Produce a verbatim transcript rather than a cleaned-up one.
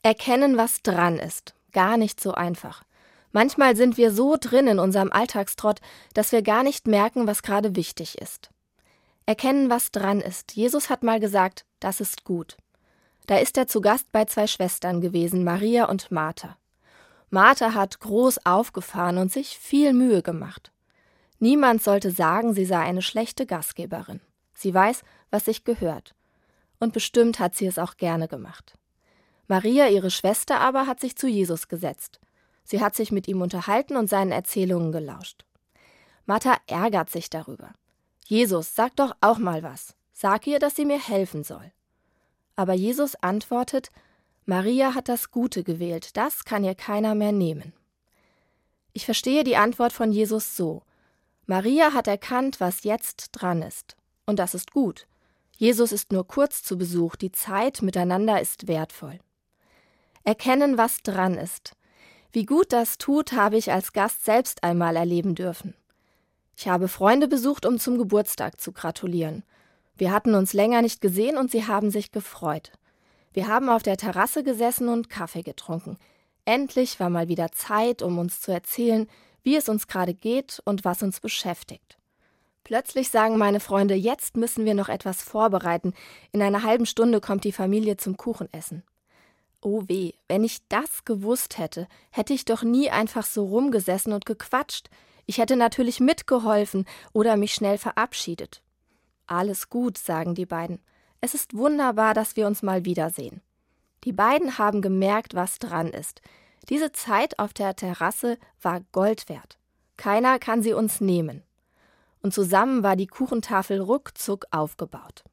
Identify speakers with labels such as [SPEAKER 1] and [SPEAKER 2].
[SPEAKER 1] Erkennen, was dran ist. Gar nicht so einfach. Manchmal sind wir so drin in unserem Alltagstrott, dass wir gar nicht merken, was gerade wichtig ist. Erkennen, was dran ist. Jesus hat mal gesagt, das ist gut. Da ist er zu Gast bei zwei Schwestern gewesen, Maria und Martha. Martha hat groß aufgefahren und sich viel Mühe gemacht. Niemand sollte sagen, sie sei eine schlechte Gastgeberin. Sie weiß, was sich gehört. Und bestimmt hat sie es auch gerne gemacht. Maria, ihre Schwester aber, hat sich zu Jesus gesetzt. Sie hat sich mit ihm unterhalten und seinen Erzählungen gelauscht. Martha ärgert sich darüber. Jesus, sag doch auch mal was. Sag ihr, dass sie mir helfen soll. Aber Jesus antwortet, Maria hat das Gute gewählt, das kann ihr keiner mehr nehmen. Ich verstehe die Antwort von Jesus so. Maria hat erkannt, was jetzt dran ist. Und das ist gut. Jesus ist nur kurz zu Besuch, die Zeit miteinander ist wertvoll. Erkennen, was dran ist. Wie gut das tut, habe ich als Gast selbst einmal erleben dürfen. Ich habe Freunde besucht, um zum Geburtstag zu gratulieren. Wir hatten uns länger nicht gesehen und sie haben sich gefreut. Wir haben auf der Terrasse gesessen und Kaffee getrunken. Endlich war mal wieder Zeit, um uns zu erzählen, wie es uns gerade geht und was uns beschäftigt. Plötzlich sagen meine Freunde, jetzt müssen wir noch etwas vorbereiten. In einer halben Stunde kommt die Familie zum Kuchenessen. Oh weh, wenn ich das gewusst hätte, hätte ich doch nie einfach so rumgesessen und gequatscht. Ich hätte natürlich mitgeholfen oder mich schnell verabschiedet. Alles gut, sagen die beiden. Es ist wunderbar, dass wir uns mal wiedersehen. Die beiden haben gemerkt, was dran ist. Diese Zeit auf der Terrasse war Gold wert. Keiner kann sie uns nehmen. Und zusammen war die Kuchentafel ruckzuck aufgebaut.